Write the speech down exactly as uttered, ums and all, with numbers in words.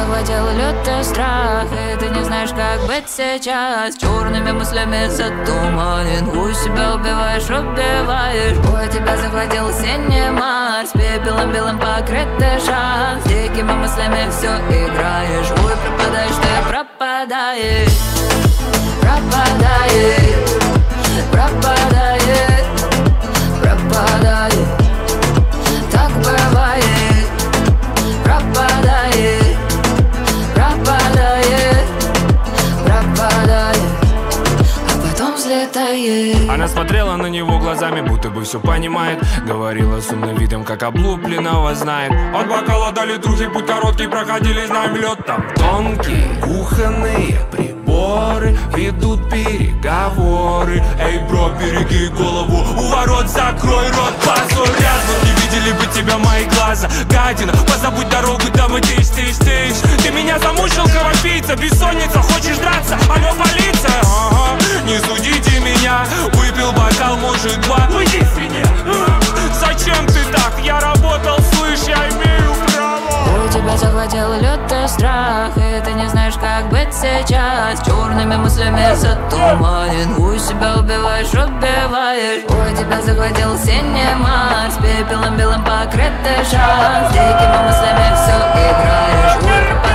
захватил лютый страх, и ты не знаешь, как быть сейчас. Черными мыслями затуманен, у себя убиваешь, убиваешь. Ой, тебя захватил синий Марс, пепелом белым покрытый шанс. Дикими мыслями все играешь, ой, пропадаешь, ты пропадаешь. Пропадаешь, пропадаешь, пропадаешь. Так бывает, пропадаешь, пропадаешь, пропадаешь, а потом взлетает. Она смотрела на него глазами, будто бы все понимает. Говорила с умным видом, как облупленного знает. От бокала до литрухи путь короткий, проходили, знаем, лед там тонкий. Кухонные приборы ведут переговоры. Эй, бро, береги голову, у ворот закрой рот, позор. Рядом не видели бы тебя мои глаза, гадина, позабудь дорогу, домой, тыщ, тыщ, тыщ. Ты меня замучил, кровопийца, бессонница, хочешь драться? Алло, полиция, ага, не судите меня. Выпил бокал, может, два. Уйди с меня. Зачем ты так? Я работал, слышь, я имею право. У тебя захватил лютый страх, и ты не знаешь, как быть сейчас. Черными мыслями затуманен, у себя убиваешь, убиваешь. Ой, тебя захватил синий Марс, пепелом белым покрытый шанс. Дикими мыслями все играешь, ой,